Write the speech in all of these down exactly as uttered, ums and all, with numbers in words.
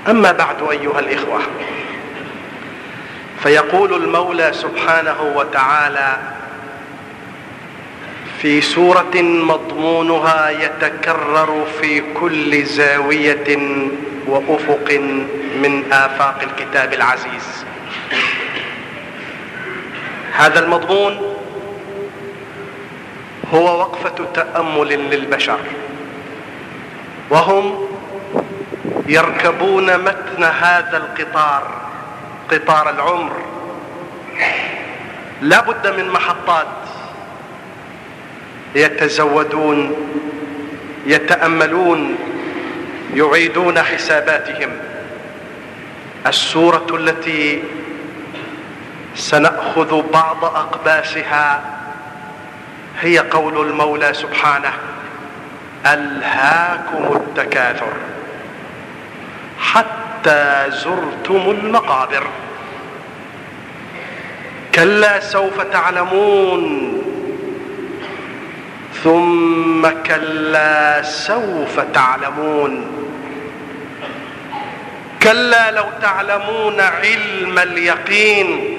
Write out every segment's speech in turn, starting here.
أما بعد أيها الإخوة، فيقول المولى سبحانه وتعالى في سورة مضمونها يتكرر في كل زاوية وأفق من آفاق الكتاب العزيز. هذا المضمون هو وقفة تأمل للبشر، وهم يركبون متن هذا القطار، قطار العمر. لا بد من محطات يتزودون، يتأملون، يعيدون حساباتهم. السورة التي سنأخذ بعض أقباسها هي قول المولى سبحانه: ألهاكم التكاثر حتى زرتم المقابر، كلا سوف تعلمون، ثم كلا سوف تعلمون، كلا لو تعلمون علم اليقين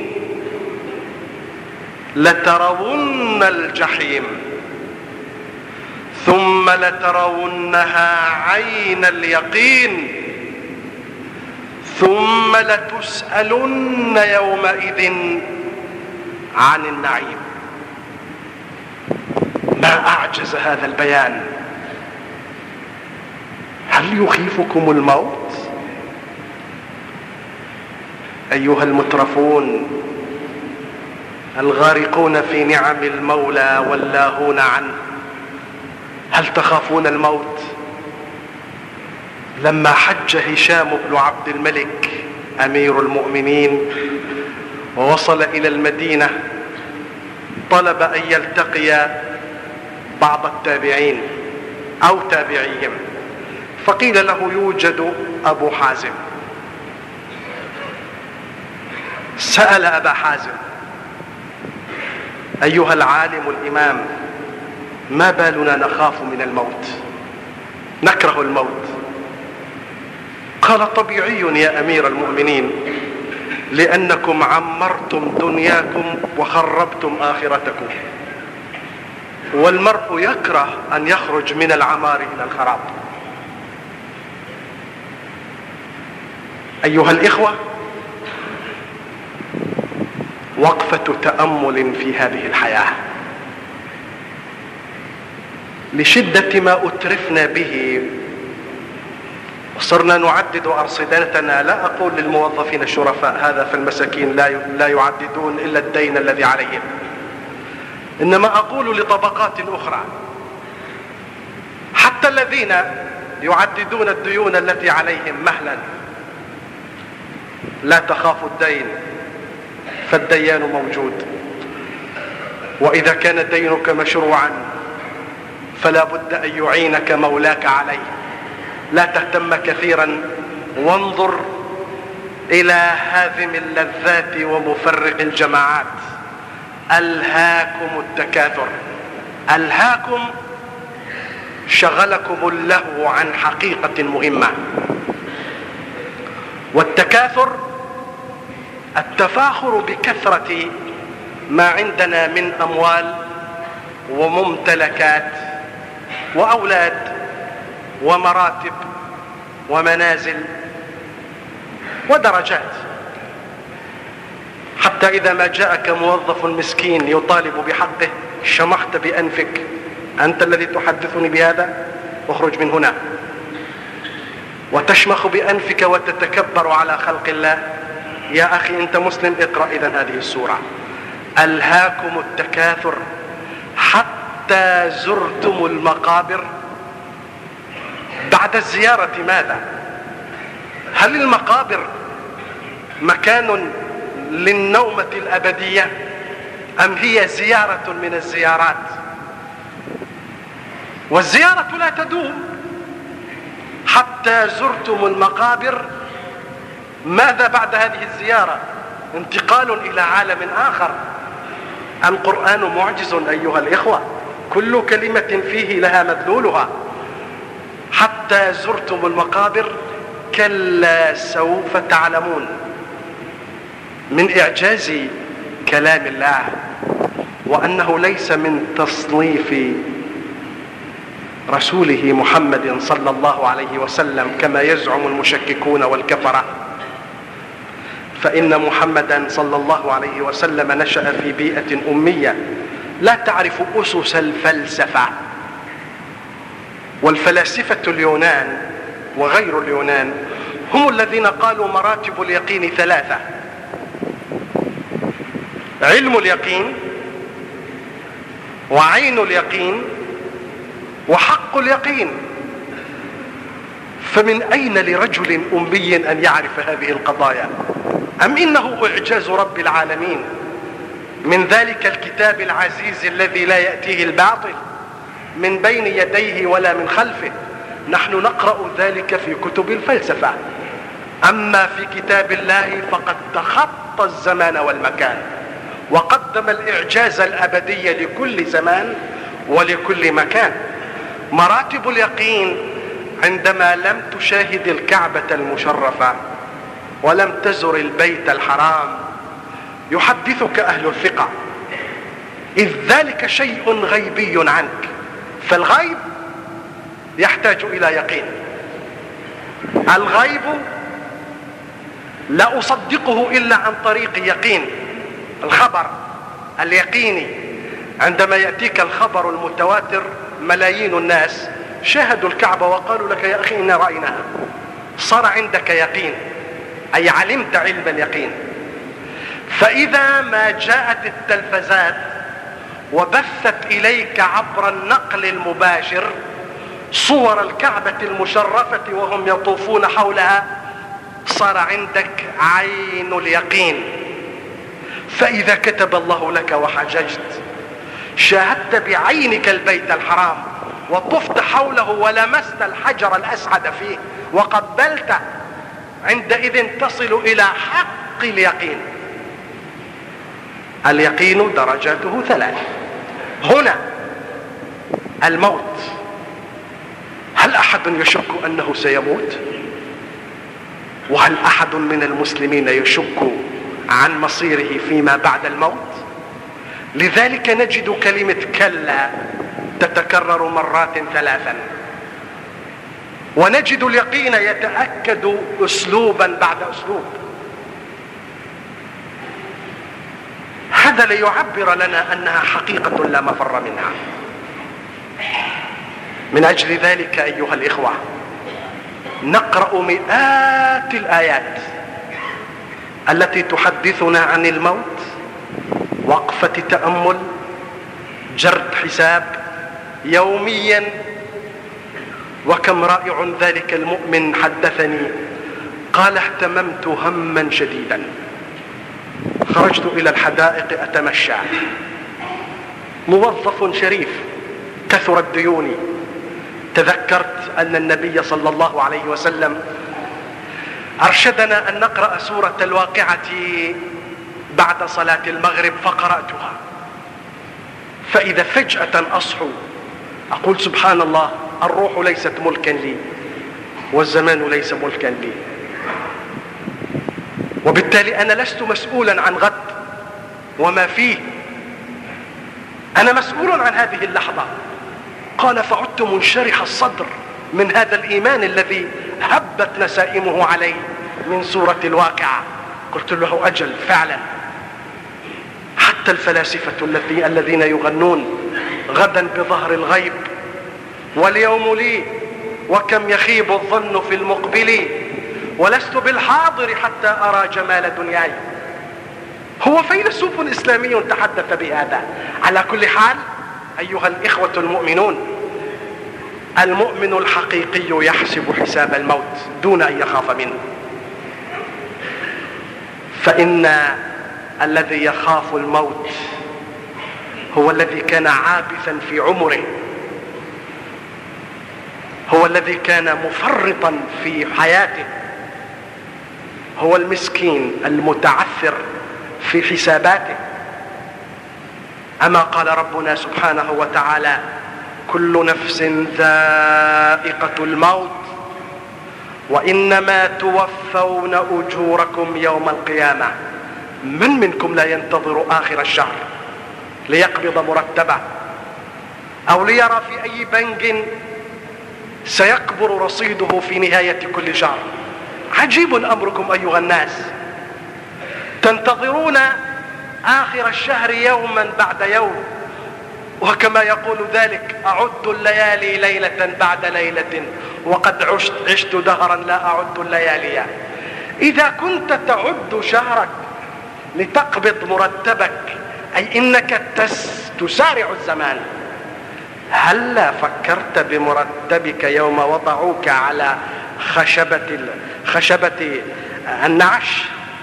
لترون الجحيم ثم لترونها عين اليقين ثم لتسألن يومئذ عن النعيم. ما أعجز هذا البيان. هل يخيفكم الموت أيها المترفون الغارقون في نعم المولى واللاهون عنه؟ هل تخافون الموت؟ لما حج هشام بن عبد الملك أمير المؤمنين ووصل إلى المدينة، طلب أن يلتقي بعض التابعين أو تابعيهم، فقيل له يوجد أبو حازم. سأل أبا حازم: أيها العالم الإمام، ما بالنا نخاف من الموت، نكره الموت؟ قال: طبيعي يا أمير المؤمنين، لأنكم عمرتم دنياكم وخربتم آخرتكم، والمرء يكره أن يخرج من العمار إلى الخراب. أيها الإخوة، وقفة تأمل في هذه الحياة لشدة ما أترفنا به، وصرنا نعدد أرصدتنا. لا أقول للموظفين الشرفاء هذا، فالمساكين لا يعددون إلا الدين الذي عليهم، إنما أقول لطبقات أخرى، حتى الذين يعددون الديون التي عليهم مهلا. لا تخافوا الدين، فالديان موجود، وإذا كان دينك مشروعا فلا بد أن يعينك مولاك عليه. لا تهتم كثيرا، وانظر إلى هادم اللذات ومفرق الجماعات. ألهاكم التكاثر، ألهاكم شغلكم اللهو عن حقيقة مهمة. والتكاثر التفاخر بكثرة ما عندنا من أموال وممتلكات وأولاد ومراتب ومنازل ودرجات، حتى إذا ما جاءك موظف مسكين يطالب بحقه شمخت بأنفك: أنت الذي تحدثني بهذا؟ اخرج من هنا. وتشمخ بأنفك وتتكبر على خلق الله. يا أخي أنت مسلم، اقرأ إذن هذه السورة: ألهاكم التكاثر حتى زرتم المقابر. بعد الزيارة ماذا؟ هل المقابر مكان للنومة الأبدية أم هي زيارة من الزيارات؟ والزيارة لا تدوم. حتى زرتم المقابر، ماذا بعد هذه الزيارة؟ انتقال إلى عالم آخر. القرآن معجز أيها الإخوة، كل كلمة فيه لها مدلولها. حتى زرتم المقابر كلا سوف تعلمون. من إعجاز كلام الله وأنه ليس من تصنيف رسوله محمد صلى الله عليه وسلم كما يزعم المشككون والكفرة، فإن محمدا صلى الله عليه وسلم نشأ في بيئة أمية لا تعرف أسس الفلسفة. والفلاسفة اليونان وغير اليونان هم الذين قالوا مراتب اليقين ثلاثة: علم اليقين، وعين اليقين، وحق اليقين. فمن أين لرجل أمي أن يعرف هذه القضايا؟ أم إنه إعجاز رب العالمين من ذلك الكتاب العزيز الذي لا يأتيه الباطل من بين يديه ولا من خلفه؟ نحن نقرأ ذلك في كتب الفلسفة، أما في كتاب الله فقد تخطى الزمان والمكان وقدم الإعجاز الأبدي لكل زمان ولكل مكان. مراتب اليقين: عندما لم تشاهد الكعبة المشرفة ولم تزر البيت الحرام يحدثك أهل الثقة، إذ ذلك شيء غيبي عنك، فالغيب يحتاج إلى يقين. الغيب لا أصدقه إلا عن طريق يقين. الخبر اليقيني، عندما يأتيك الخبر المتواتر ملايين الناس شاهدوا الكعبة وقالوا لك يا أخي إنا رأيناها، صار عندك يقين، أي علمت علم اليقين. فإذا ما جاءت التلفزات وبثت إليك عبر النقل المباشر صور الكعبة المشرفة وهم يطوفون حولها، صار عندك عين اليقين. فإذا كتب الله لك وحججت شاهدت بعينك البيت الحرام وطفت حوله ولمست الحجر الأسعد فيه وقبلته، عندئذ تصل إلى حق اليقين. اليقين درجاته ثلاث. هنا الموت، هل أحد يشك أنه سيموت؟ وهل أحد من المسلمين يشك عن مصيره فيما بعد الموت؟ لذلك نجد كلمة كلا تتكرر مرات ثلاثا، ونجد اليقين يتأكد أسلوبا بعد أسلوب. هذا ليعبر لنا أنها حقيقة لا مفر منها. من أجل ذلك أيها الإخوة نقرأ مئات الآيات التي تحدثنا عن الموت، وقفة تأمل، جرد حساب يوميا. وكم رائع ذلك المؤمن حدثني قال: اهتممت هما شديدا، خرجت إلى الحدائق أتمشى، موظف شريف كثرت ديوني، تذكرت أن النبي صلى الله عليه وسلم أرشدنا أن نقرأ سورة الواقعة بعد صلاة المغرب، فقرأتها، فإذا فجأة أصحو أقول سبحان الله، الروح ليست ملكا لي والزمان ليس ملكا لي، وبالتالي أنا لست مسؤولا عن غد وما فيه، أنا مسؤول عن هذه اللحظة. قال: فعدت منشرح الصدر من هذا الإيمان الذي هبت نسائمه علي من سورة الواقعة. قلت له: أجل فعلا، حتى الفلاسفة الذين يغنون غدا بظهر الغيب واليوم لي وكم يخيب الظن في المقبل ولست بالحاضر حتى أرى جمال دنياي، هو فيلسوف إسلامي تحدث بهذا. على كل حال أيها الإخوة المؤمنون، المؤمن الحقيقي يحسب حساب الموت دون أن يخاف منه، فإن الذي يخاف الموت هو الذي كان عابثا في عمره، هو الذي كان مفرطا في حياته، هو المسكين المتعثر في حساباته. أما قال ربنا سبحانه وتعالى: كل نفس ذائقة الموت وإنما توفون أجوركم يوم القيامة. من منكم لا ينتظر آخر الشهر ليقبض مرتبه، أو ليرى في أي بنك سيكبر رصيده في نهاية كل شهر؟ عجيب أمركم أيها الناس، تنتظرون آخر الشهر يوما بعد يوم، وكما يقول ذلك: أعد الليالي ليلة بعد ليلة وقد عشت, عشت دهرا لا أعد الليالي. إذا كنت تعد شهرك لتقبض مرتبك، أي إنك تس تسارع الزمان، هل فكرت بمرتبك يوم وضعوك على خشبة خشبة النعش؟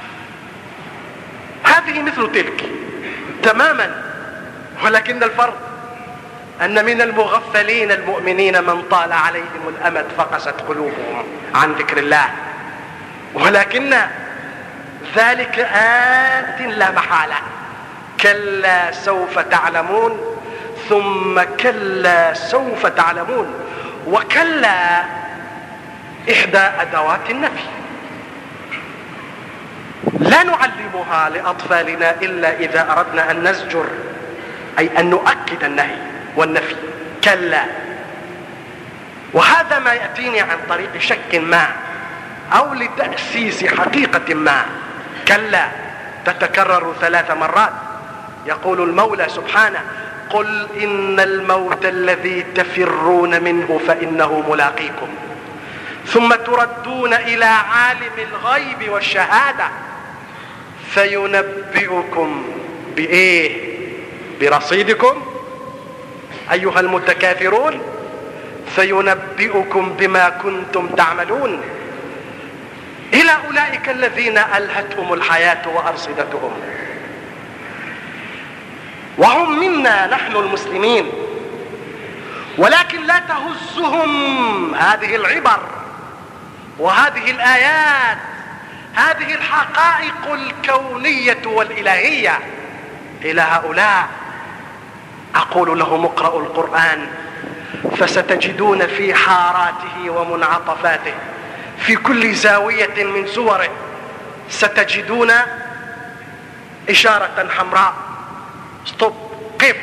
هذه مثل تلك تماما، ولكن الفرق أن من المغفلين المؤمنين من طال عليهم الأمد فقست قلوبهم عن ذكر الله، ولكن ذلك آت لا محالة. كلا سوف تعلمون ثم كلا سوف تعلمون. وكلا إحدى أدوات النفي، لا نعلمها لأطفالنا إلا إذا أردنا أن نزجر، أي أن نؤكد النهي والنفي. كلا، وهذا ما يأتيني عن طريق شك ما أو لتأسيس حقيقة ما. كلا تتكرر ثلاث مرات. يقول المولى سبحانه: قل إن الموت الذي تفرون منه فإنه ملاقيكم ثم تردون إلى عالم الغيب والشهادة فينبئكم بإيه؟ برصيدكم أيها المتكاثرون، فينبئكم بما كنتم تعملون. إلى أولئك الذين ألهتهم الحياة وأرصدتهم، وهم منا نحن المسلمين، ولكن لا تهزهم هذه العبر وهذه الآيات، هذه الحقائق الكونية والإلهية إلى هؤلاء. أقول لهم: اقرأوا القرآن فستجدون في حاراته ومنعطفاته في كل زاوية من سوره ستجدون إشارة حمراء. ستوب، قف،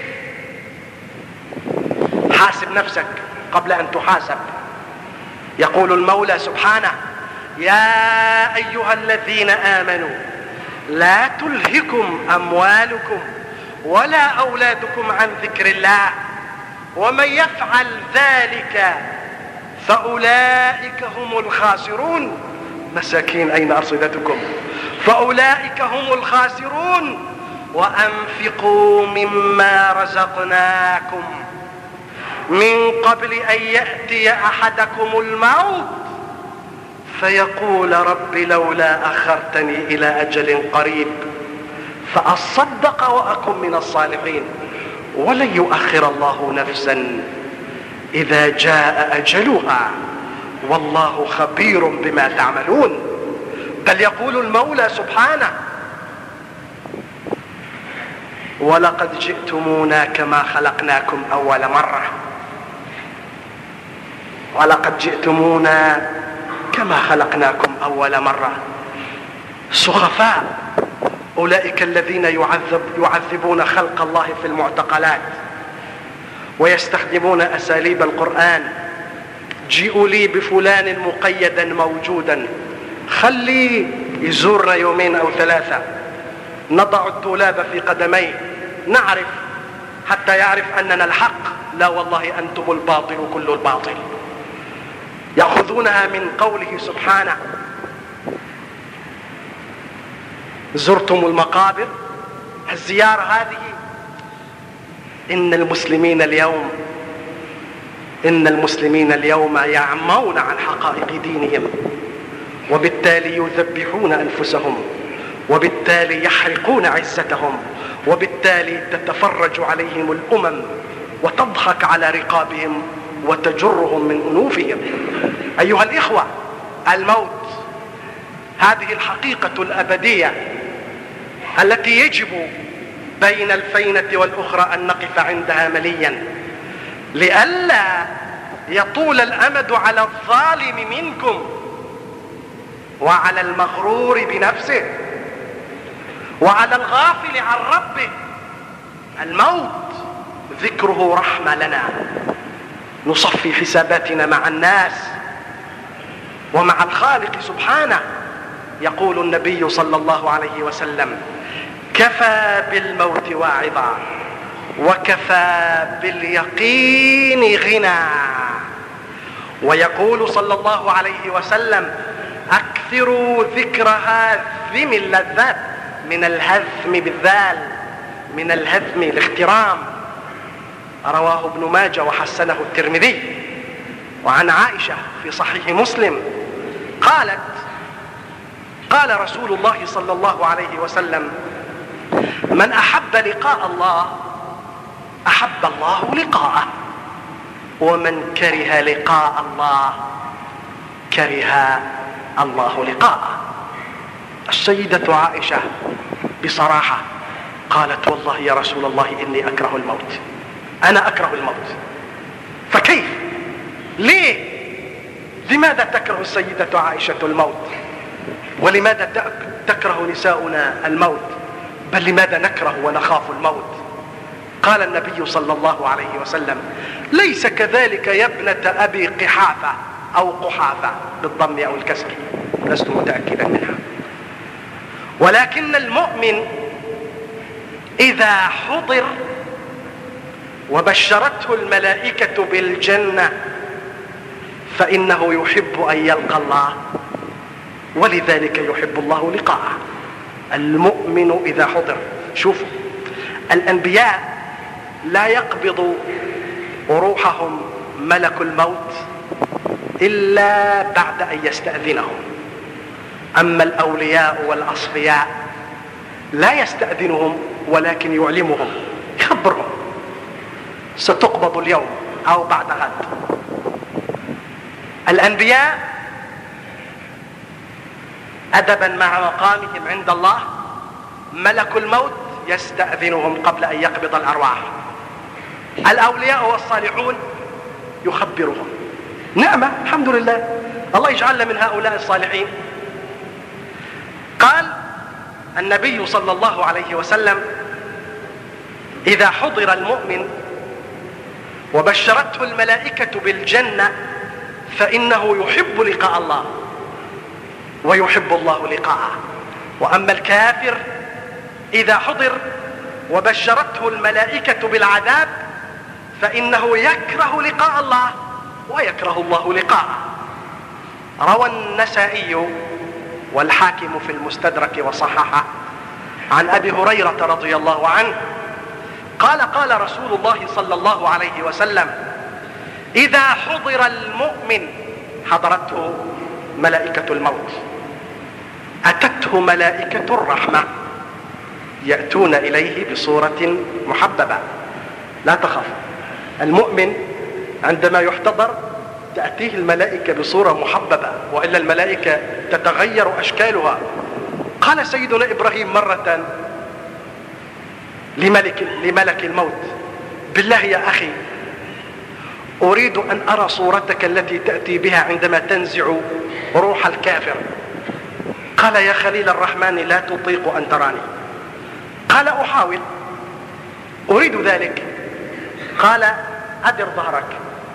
حاسب نفسك قبل أن تحاسب. يقول المولى سبحانه: يا أيها الذين آمنوا لا تلهكم أموالكم ولا أولادكم عن ذكر الله ومن يفعل ذلك فأولئك هم الخاسرون. مساكين، أين أرصدتكم؟ فأولئك هم الخاسرون. وأنفقوا مما رزقناكم من قبل أن يأتي أحدكم الموت فيقول رب لولا أخرتني إلى أجل قريب فأصدق وأكن من الصالحين ولن يؤخر الله نفسا إذا جاء أجلها والله خبير بما تعملون. بل يقول المولى سبحانه: ولقد جئتمونا كما خلقناكم أول مرة ولقد جئتمونا كما خلقناكم أول مرة. سخفاء أولئك الذين يعذب يعذبون خلق الله في المعتقلات ويستخدمون أساليب القرآن. جيئوا لي بفلان مقيدا موجودا، خلي يزورنا يومين أو ثلاثة، نضع الدولاب في قدميه، نعرف حتى يعرف أننا الحق. لا والله أنتم الباطل كل الباطل. يأخذونها من قوله سبحانه: زرتم المقابر. الزيارة هذه إن المسلمين اليوم إن المسلمين اليوم يعمون عن حقائق دينهم، وبالتالي يذبحون أنفسهم، وبالتالي يحرقون عزتهم، وبالتالي تتفرج عليهم الأمم وتضحك على رقابهم وتجرهم من أنوفهم. أيها الإخوة، الموت هذه الحقيقة الأبدية التي يجب بين الفينة والأخرى أن نقف عندها مليا لئلا يطول الأمد على الظالم منكم وعلى المغرور بنفسه وعلى الغافل عن ربه. الموت ذكره رحمة لنا، نصفي حساباتنا مع الناس ومع الخالق سبحانه. يقول النبي صلى الله عليه وسلم: كفى بالموت واعظا وكفى باليقين غنى. ويقول صلى الله عليه وسلم: اكثروا ذكر هاذم اللذات، من الهذم بالذال، من الهذم الاخترام. رواه ابن ماجه وحسنه الترمذي. وعن عائشة في صحيح مسلم قالت: قال رسول الله صلى الله عليه وسلم: من احب لقاء الله احب الله لقاءه، ومن كره لقاء الله كره الله لقاءه. السيدة عائشة بصراحة قالت: والله يا رسول الله إني أكره الموت، أنا أكره الموت. فكيف؟ ليه؟ لماذا تكره السيدة عائشة الموت؟ ولماذا تكره نساؤنا الموت؟ بل لماذا نكره ونخاف الموت؟ قال النبي صلى الله عليه وسلم: ليس كذلك يا ابنة أبي قحافة أو قحافة بالضم أو الكسر، لست متأكدا منها، ولكن المؤمن إذا حضر وبشرته الملائكة بالجنة فإنه يحب أن يلقى الله، ولذلك يحب الله لقاءه. المؤمن إذا حضر. شوفوا، الأنبياء لا يقبض روحهم ملك الموت إلا بعد أن يستأذنهم. أما الأولياء والأصفياء لا يستأذنهم، ولكن يعلمهم، يخبرهم: ستقبض اليوم أو بعد غد. الأنبياء أدبا مع مقامهم عند الله ملك الموت يستأذنهم قبل أن يقبض الأرواح. الأولياء والصالحون يخبرهم. نعمة، الحمد لله، الله يجعلنا من هؤلاء الصالحين. قال النبي صلى الله عليه وسلم: إذا حضر المؤمن وبشرته الملائكة بالجنة فإنه يحب لقاء الله ويحب الله لقاءه. وأما الكافر إذا حضر وبشرته الملائكة بالعذاب فإنه يكره لقاء الله ويكره الله لقاءه. روى النسائي والحاكم في المستدرك وصححه عن أبي هريرة رضي الله عنه قال: قال رسول الله صلى الله عليه وسلم: إذا حضر المؤمن، حضرته ملائكة الموت، أتته ملائكة الرحمة يأتون إليه بصورة محببة. لا تخف، المؤمن عندما يحتضر تأتيه الملائكة بصورة محببة، وإلا الملائكة تتغير أشكالها. قال سيدنا إبراهيم مرة لملك, لملك الموت: بالله يا أخي أريد أن أرى صورتك التي تأتي بها عندما تنزع روح الكافر. قال: يا خليل الرحمن لا تطيق أن تراني. قال: أحاول، أريد ذلك. قال: أدر ظهرك.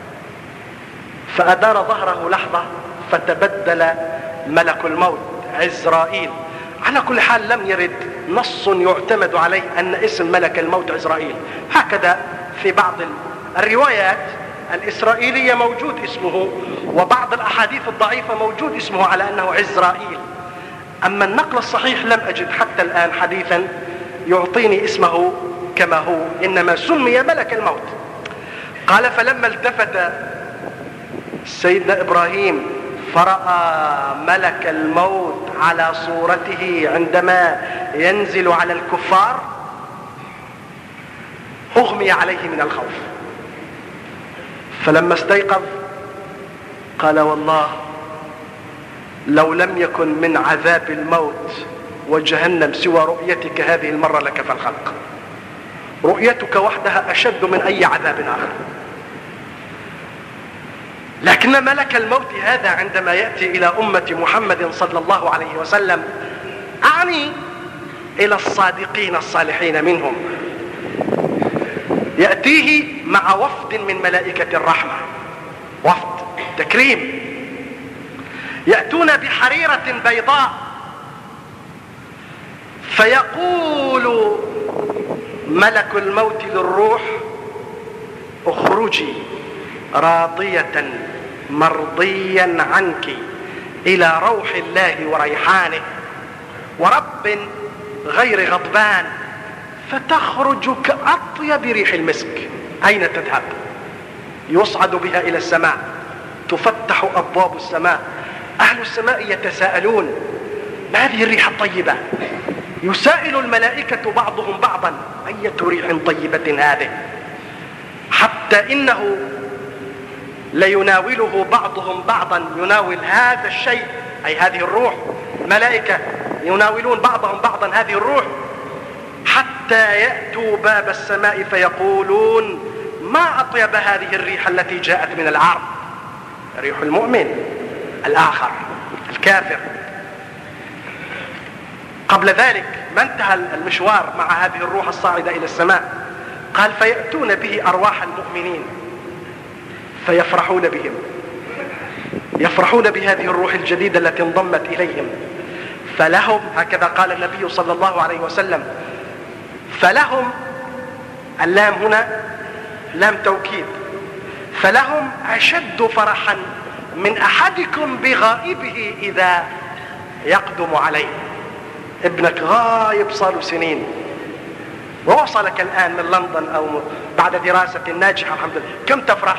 فأدار ظهره لحظة فتبدل ملك الموت عزرائيل. على كل حال لم يرد نص يعتمد عليه أن اسم ملك الموت عزرائيل، هكذا في بعض الروايات الإسرائيلية موجود اسمه، وبعض الأحاديث الضعيفة موجود اسمه على أنه عزرائيل. أما النقل الصحيح لم أجد حتى الآن حديثا يعطيني اسمه كما هو، إنما سمي ملك الموت. قال: فلما التفت سيدنا إبراهيم فرأى ملك الموت على صورته عندما ينزل على الكفار أغمي عليه من الخوف. فلما استيقظ قال: والله لو لم يكن من عذاب الموت وجهنم سوى رؤيتك هذه المرة لكفى الخلق. رؤيتك وحدها أشد من أي عذاب آخر. لكن ملك الموت هذا عندما يأتي إلى أمة محمد صلى الله عليه وسلم، أعني إلى الصادقين الصالحين منهم، يأتيه مع وفد من ملائكة الرحمة، وفد تكريم، يأتون بحريرة بيضاء، فيقول ملك الموت للروح: اخرجي راضية مرضيا عنك إلى روح الله وريحانه ورب غير غضبان، فتخرج كأطيب ريح المسك. أين تذهب؟ يصعد بها إلى السماء، تفتح أبواب السماء، أهل السماء يتساءلون: ما هذه الريح الطيبة؟ يسائل الملائكة بعضهم بعضا: أية ريح طيبة هذه؟ حتى إنه ليناوله بعضهم بعضا، يناول هذا الشيء أي هذه الروح، ملائكة يناولون بعضهم بعضا هذه الروح، حتى يأتوا باب السماء فيقولون: ما أطيب هذه الريح التي جاءت من العرض، ريح المؤمن الآخر الكافر. قبل ذلك ما انتهى المشوار مع هذه الروح الصاعدة إلى السماء، قال: فيأتون به أرواح المؤمنين فيفرحون بهم، يفرحون بهذه الروح الجديدة التي انضمت إليهم، فلهم، هكذا قال النبي صلى الله عليه وسلم، فلهم، اللام هنا لام توكيد، فلهم أشد فرحا من أحدكم بغائبه إذا يقدم عليه. ابنك غايب صار سنين ووصلك الآن من لندن أو بعد دراسة ناجحة الحمد لله، كم تفرح؟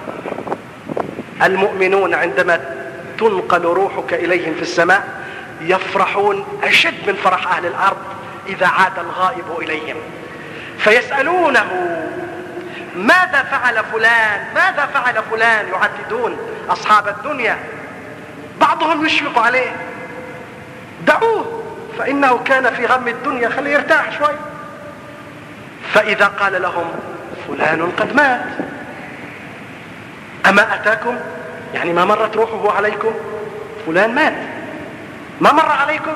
المؤمنون عندما تنقل روحك إليهم في السماء يفرحون أشد من فرح أهل الأرض إذا عاد الغائب إليهم، فيسألونه: ماذا فعل فلان؟ ماذا فعل فلان؟ يعددون أصحاب الدنيا، بعضهم يشفق عليه: دعوه فإنه كان في غم الدنيا، خليه يرتاح شوي. فإذا قال لهم: فلان قد مات، أما أتاكم؟ يعني ما مرت روحه عليكم؟ فلان مات، ما مر عليكم؟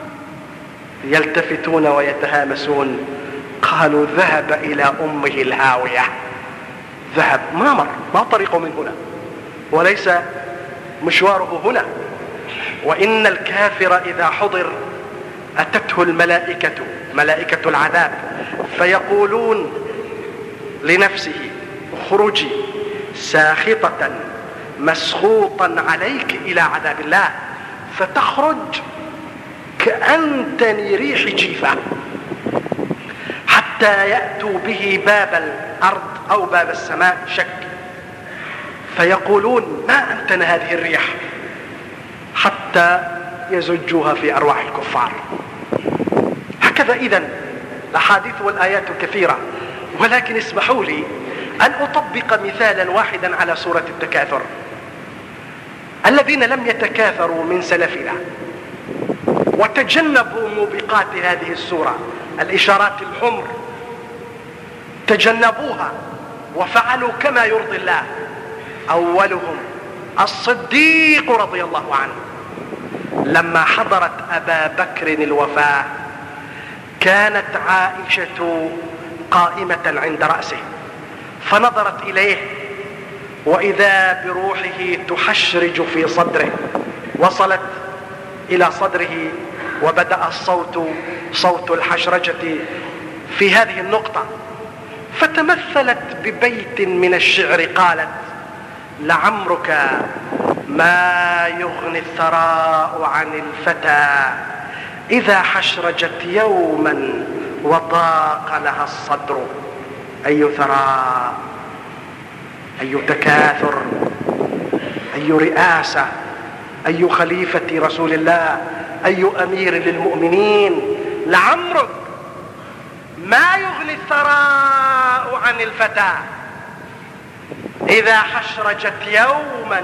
يلتفتون ويتهامسون، قالوا: ذهب إلى أمه الهاوية، ذهب، ما مر، ما طريقه من هنا، وليس مشواره هنا. وإن الكافر إذا حضر أتته الملائكة، ملائكة العذاب، فيقولون لنفسه: اخرجي ساخطة مسخوطا عليك إلى عذاب الله، فتخرج كأنتن ريح جيفة، حتى يأتوا به باب الأرض أو باب السماء، شك، فيقولون: ما أنتن هذه الريح؟ حتى يزجوها في أرواح الكفار. هكذا إذن الأحاديث والآيات كثيرة، ولكن اسمحوا لي أن أطبق مثالا واحدا على سورة التكاثر. الذين لم يتكاثروا من سلفنا وتجنبوا موبقات هذه السورة، الإشارات الحمر، تجنبوها وفعلوا كما يرضي الله. أولهم الصديق رضي الله عنه، لما حضرت أبا بكر الوفاة كانت عائشة قائمة عند رأسه، فنظرت إليه وإذا بروحه تحشرج في صدره، وصلت إلى صدره وبدأ الصوت صوت الحشرجة في هذه النقطة، فتمثلت ببيت من الشعر قالت: لعمرك ما يغني الثراء عن الفتى إذا حشرجت يوما وضاق لها الصدر. أي ثراء، أي تكاثر، أي رئاسة، أي خليفة رسول الله، أي أمير للمؤمنين. لعمرك ما يغني الثراء عن الفتى إذا حشرجت يوما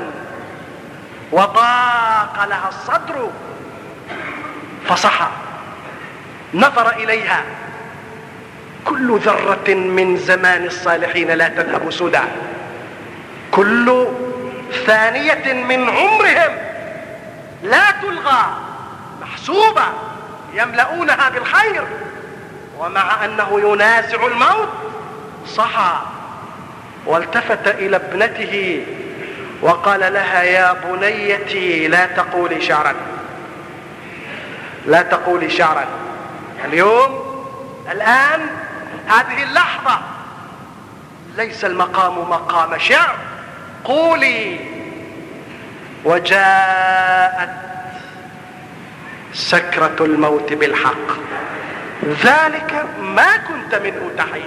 وضاق لها الصدر. فصحى، نظر إليها: كل ذرة من زمان الصالحين لا تذهب سدى، كل ثانية من عمرهم لا تلغى، محسوبة يملؤونها بالخير، ومع أنه ينازع الموت صحى والتفت إلى ابنته وقال لها: يا بنيتي لا تقولي شعرا، لا تقولي شعرا. اليوم الآن هذه اللحظة ليس المقام مقام شعر، قولي. وجاءت سكرة الموت بالحق، ذلك ما كنت منه تحيد.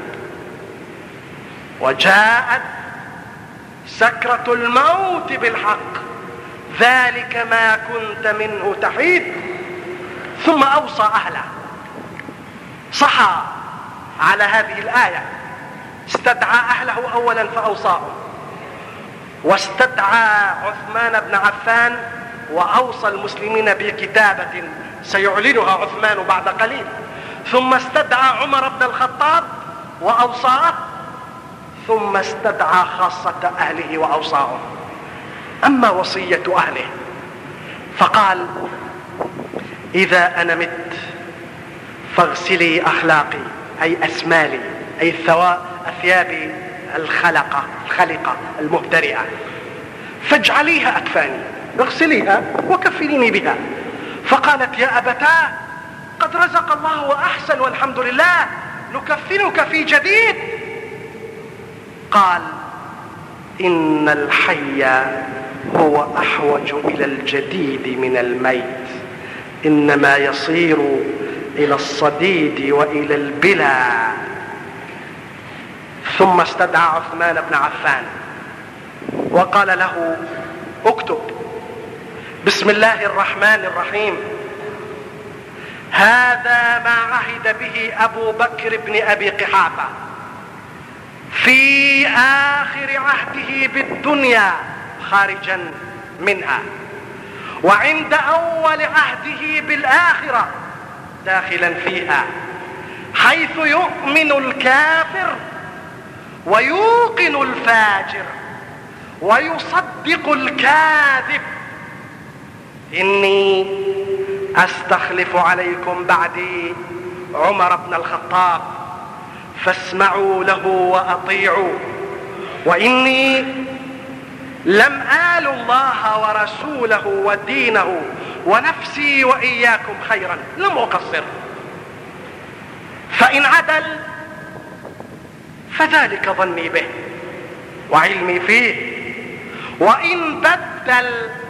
وجاءت سكرة الموت بالحق، ذلك ما كنت منه تحيد. ثم أوصى أهله، صحى على هذه الآية، استدعى أهله أولا فأوصاهم، واستدعى عثمان بن عفان وأوصى المسلمين بكتابة سيعلنها عثمان بعد قليل، ثم استدعى عمر بن الخطاب وأوصاه، ثم استدعى خاصة أهله وأوصاهم. أما وصية أهله فقال: إذا أنا مت فاغسلي أخلاقي، أي أسمالي، أي أثيابي الخلقة الخلقة المهترئة، فاجعليها أكفاني، اغسليها وكفنيني بها. فقالت: يا أبتاه قد رزق الله وأحسن والحمد لله، نكفنك في جديد. قال: إن الحي هو أحوج إلى الجديد من الميت، إنما يصير إلى الصديد وإلى البلا. ثم استدعى عثمان بن عفان وقال له: اكتب بسم الله الرحمن الرحيم، هذا ما عهد به أبو بكر بن أبي قحافة في آخر عهده بالدنيا خارجا منها، وعند أول عهده بالآخرة داخلا فيها، حيث يؤمن الكافر ويوقن الفاجر ويصدق الكاذب. إني أستخلف عليكم بعدي عمر بن الخطاب، فاسمعوا له وأطيعوا، وإني لم آل الله ورسوله ودينه ونفسي وإياكم خيرا، لم أقصر، فإن عدل فذلك ظني به وعلمي فيه، وإن بدل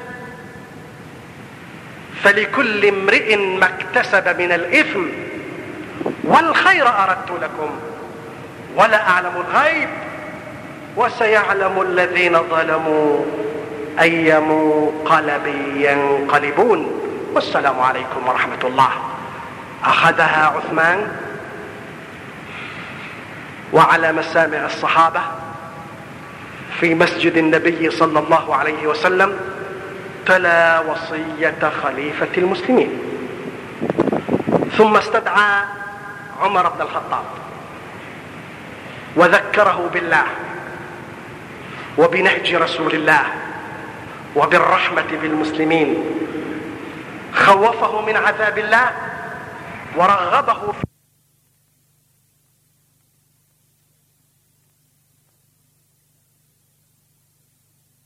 فلكل امرئ ما اكتسب من الإثم، والخير أردت لكم ولا أعلم الغيب، وسيعلم الذين ظلموا أي منقلب ينقلبون، والسلام عليكم ورحمة الله. أخذها عثمان وعلى مسامع الصحابة في مسجد النبي صلى الله عليه وسلم تلا وصية خليفة المسلمين، ثم استدعى عمر بن الخطاب وذكره بالله وبنهج رسول الله وبالرحمة بالمسلمين، خوفه من عذاب الله ورغبه في